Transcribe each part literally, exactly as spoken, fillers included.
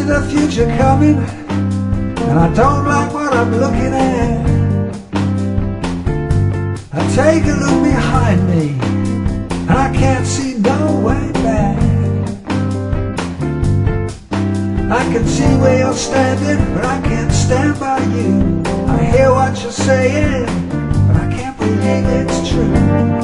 the future coming, and I don't like what I'm looking at. I take a look behind me, and I can't see no way back. I can see where you're standing, but I can't stand by you. I hear what you're saying, but I can't believe it's true.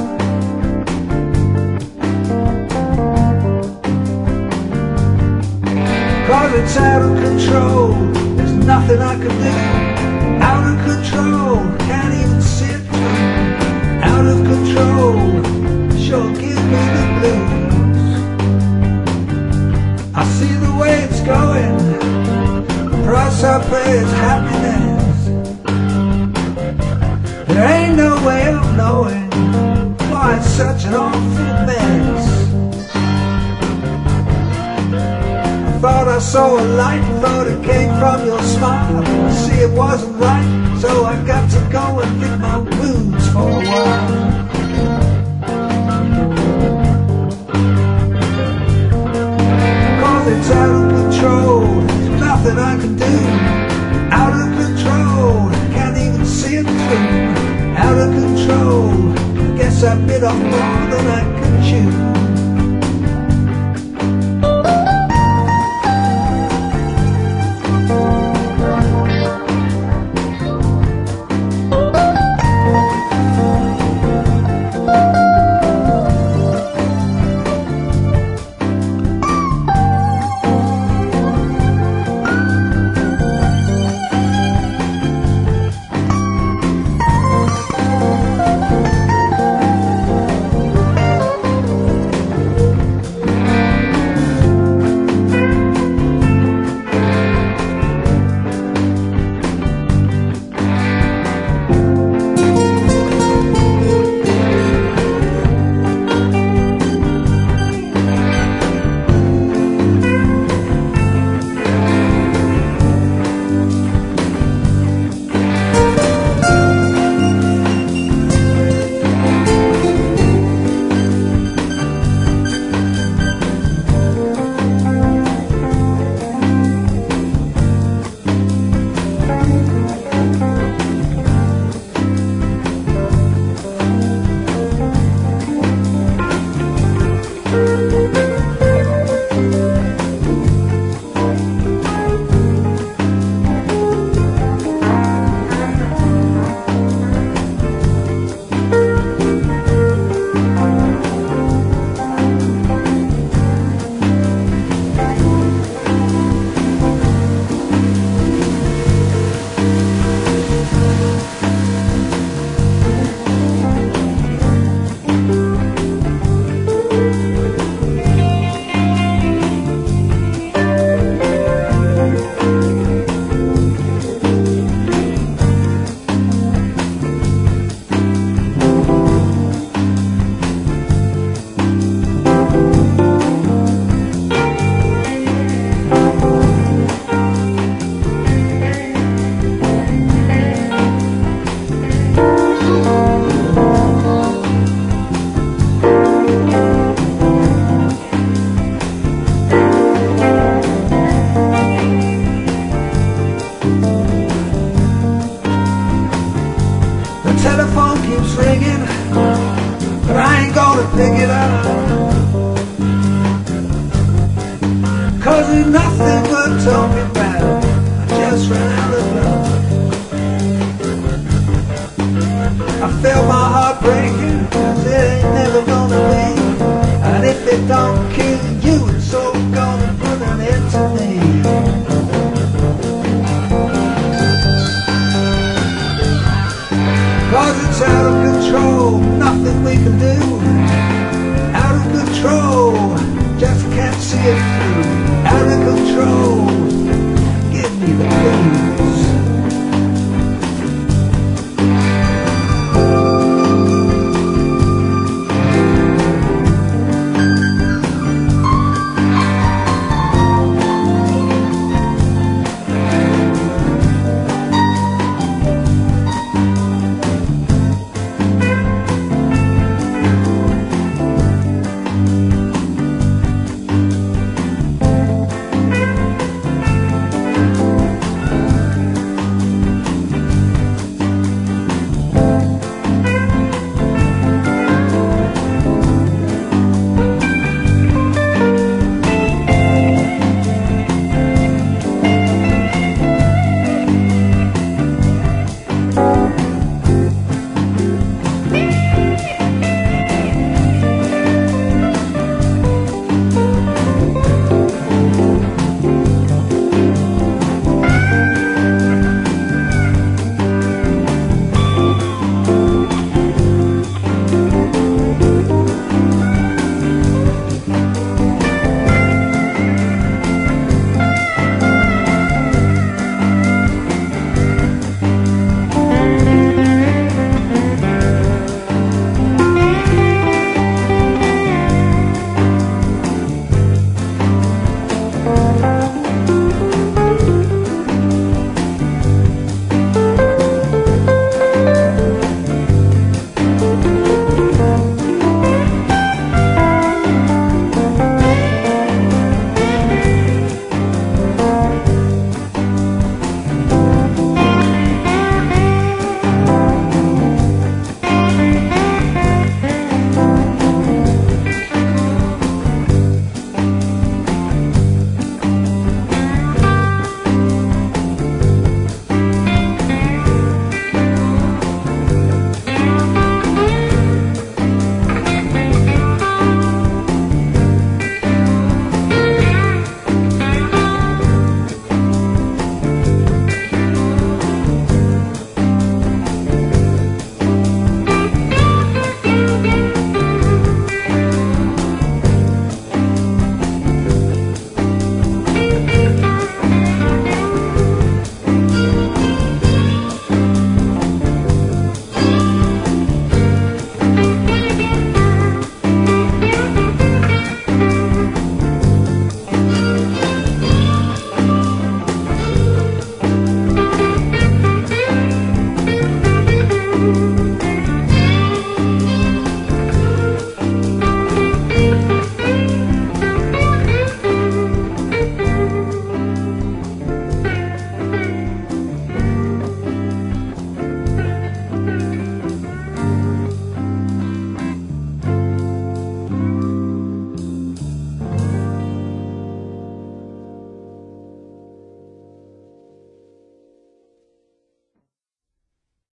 Cause it's out of control, there's nothing I can do. Out of control, can't even see it through. Out of control, sure give me the blues. I see the way it's going, the price I pay is happiness. There ain't no way of knowing why it's such an awful mess. Thought I saw a light, thought it came from your smile. I see it wasn't right, so I got to go and lick my wounds for a while. Cause it's out of control, there's nothing I can do. Out of control, can't even see it through. Out of control, guess I bit off more than I could chew. Telephone keeps ringing, but I ain't gonna pick it up. Cause there's nothing good talking about, I just ran out of love. I feel my heart breaking, cause it ain't never gonna be. And if it don't kill you, it's all gonna put an end to me. Cause it's out of control, nothing we can do. Out of control, just can't see it through. Out of control, give me the blues.